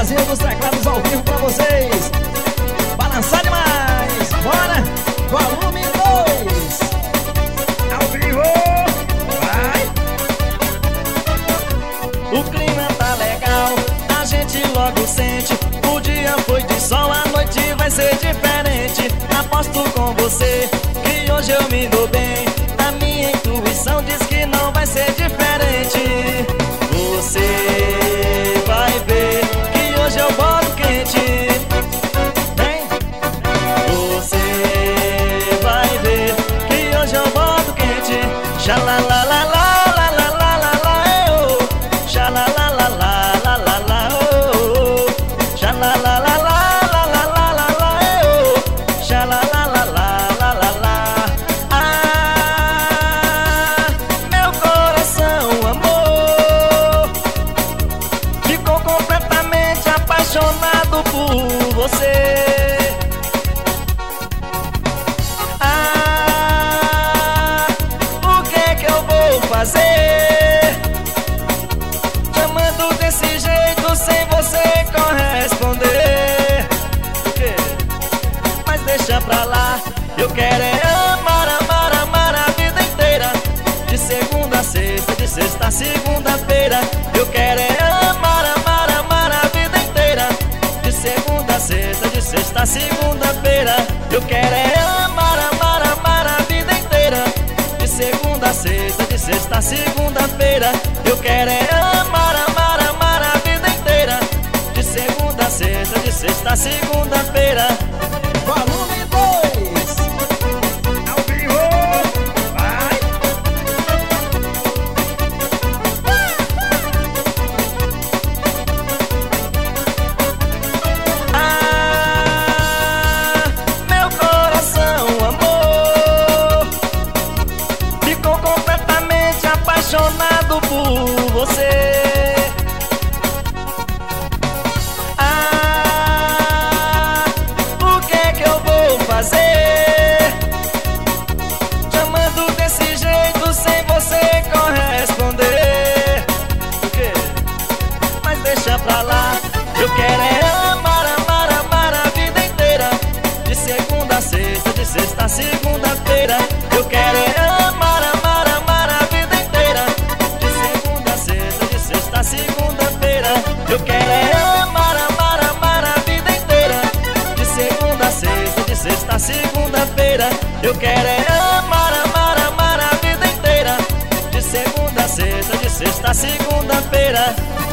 Brasil dos teclados ao vivo pra vocês. Balançar demais. Bora, volume 2. Ao vivo. Vai. O clima tá legal, a gente logo sente. O dia foi de sol, a noite vai ser diferente. Aposto com você que hoje eu me dou bem. A minha intuição diz que não vai ser diferente. Você vai ver que hoje eu boto quente. Vem. Você vai ver que hoje eu boto quente. Xalalalala. Por você. O que eu vou fazer? Chamando desse jeito sem você corresponder. O quê? Mas deixa pra lá. Eu quero é amar, amar, amar a vida inteira. De segunda a sexta, de sexta a segunda-feira. Eu quero é amar, amar, amar a vida inteira. De segunda a sexta, de sexta a segunda-feira. Eu quero é amar, amar, amar a vida inteira. De segunda a sexta, de sexta a segunda-feira. Eu quero é amar, amar, amar a vida inteira. De segunda a sexta, de sexta a segunda-feira. Volume 2. Ao vivo. Vai. Meu coração, amor, ficou completamente apaixonado por você. O que eu vou fazer? Chamando desse jeito sem você corresponder. O quê? Mas deixa pra lá. Eu quero é amar, amar, amar a vida inteira. De segunda a sexta, de sexta a segunda-feira. Eu quero é amar, amar, amar a vida inteira. De segunda a sexta, de sexta a segunda-feira. Eu quero é amar, amar, amar a vida inteira. De segunda a sexta, de sexta a segunda-feira. Eu quero é amar, amar, amar a vida inteira. De segunda a sexta, de sexta a segunda-feira.